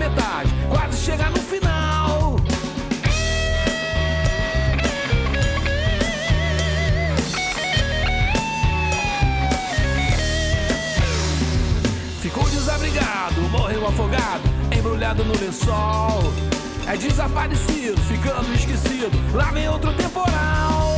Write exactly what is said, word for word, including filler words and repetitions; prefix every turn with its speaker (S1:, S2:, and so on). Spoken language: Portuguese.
S1: metade, quase chega no final. Ficou desabrigado, morreu afogado, embrulhado no lençol. É desaparecido, ficando esquecido, lá vem outro temporal.